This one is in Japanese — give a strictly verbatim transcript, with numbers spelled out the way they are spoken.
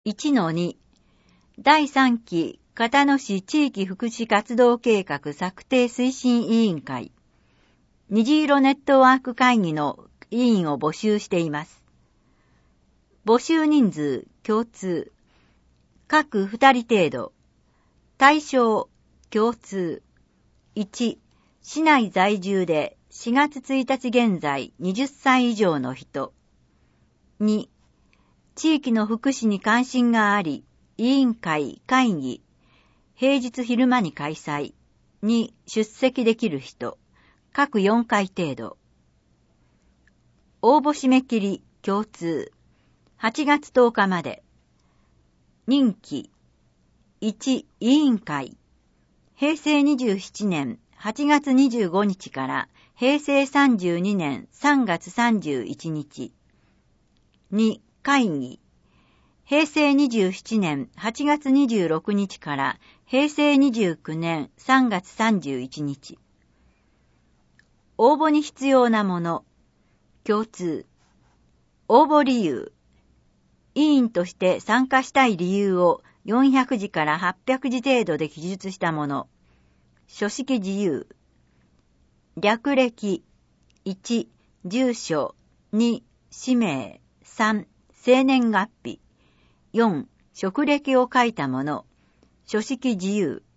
いちのに だいさんき片野市地域福祉活動計画策定推進委員会虹色ネットワーク会議の委員を募集しています。募集人数共通各ふたり程度。対象共通いち市内在住でしがつついたち現在はたち以上の人。に地域の福祉に関心があり、委員会、会議、平日昼間に開催に出席できる人、各よんかい程度。応募締め切り共通、はちがつとおかまで。任期、いち委員会、へいせいにじゅうななねんはちがつにじゅうごにちからへいせいさんじゅうにねんさんがつさんじゅういちにち。に会議、へいせいにじゅうななねんはちがつにじゅうろくにちからへいせいにじゅうきゅうねんさんがつさんじゅういちにち。応募に必要なもの、共通。応募理由。委員として参加したい理由をよんひゃくじからはっぴゃくじ程度で記述したもの。書式自由。略歴。いち、住所。に、氏名。さん、生年月日。よん、職歴を書いたもの。書式自由。